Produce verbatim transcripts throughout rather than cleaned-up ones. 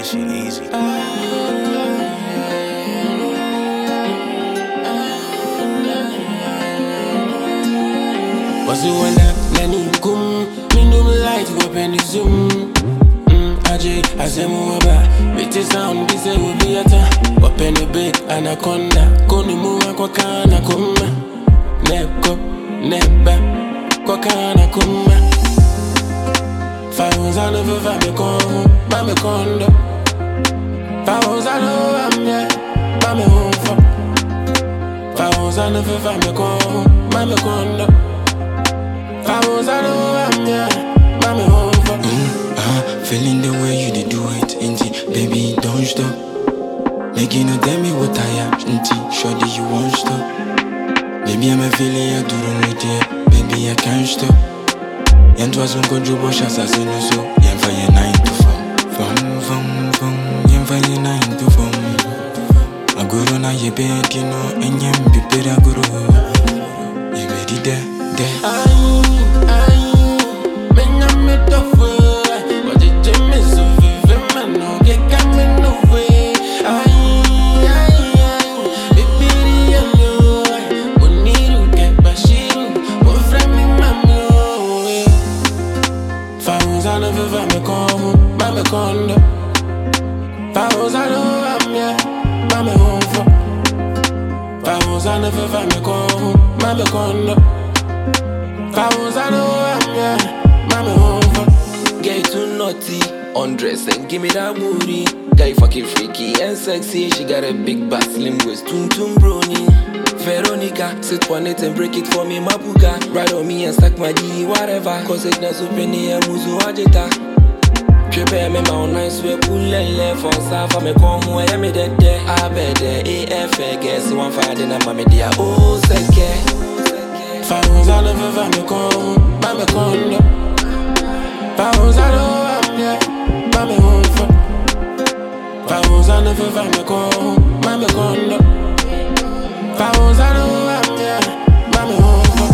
this shit easy. What's it when that nanny come? Me do me light to open the zoom. Mm, Ajay, I say more about. With the sound, this will be a time. Open the big anaconda. Koni muwa kwa kana kuma. Neko, neba, kwa kana kuma. Fawons I never find me come, mame kondo. Fawons I know I'm yeah, mame home for. Fawons I never find me come, mame kondo. Fawons I know I'm yeah, mame home for. Mm, uh, feeling the way you did do it, indeed, baby, don't stop. Making you tell me what I am, indeed, surely you won't stop. Baby, I'm a feeling I do not need it, baby, I can't stop. Yen was un conjo bosh assassin so yen fa yen nine to four. Fum fum fum yen fa yen nine to four. Aguro na ye bed you know and yen be better guru. Ye ready there there. Aye aye, men a me tough way, but the gym is so vivid man no get coming no way. Aye aye aye, baby I'm you, but need to get bashiru, but friend me mama. Fawons I never find me come, mame kondo. Fawons I know I'm yeah, mame home for. Fawons I never find me come, mame kondo. Fawons I know I'm yeah, mame home for. Get too naughty, undress and give me that booty. Guy fucking freaky and sexy, she got a big back, slim waist, tum tum brony. Veronica, sit on it and break it for me, mapuka. Ride on me and stack my D, whatever. Cause it na open here, muzu ajita. Trepe me ma on nice way, pull and left on safa me come home, I me dead there. I bet there, A F A, guess one fire, then I'm a dear. Oh, seke. Fawons I never find me come, mame kondo. Fawons I know I'm yeah, mame home for. Fawons I never find me come, mame kondo. Fawons I know I'm yeah, mame home for.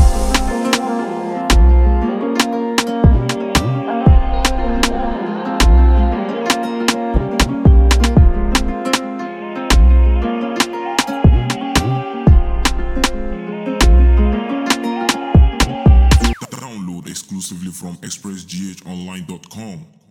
Download exclusively from express g h online dot com.